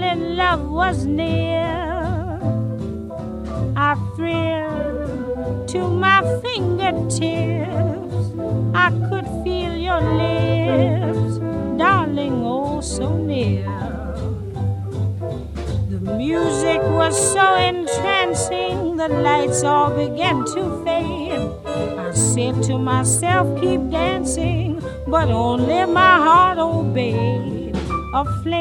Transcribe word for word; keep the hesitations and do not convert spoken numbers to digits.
when love was near. I thrilled to my fingertips. I could feel your lips, darling, oh so near. The music was so entrancing, the lights all began to fade. I said to myself, keep dancing, but only my heart obeyed. A flame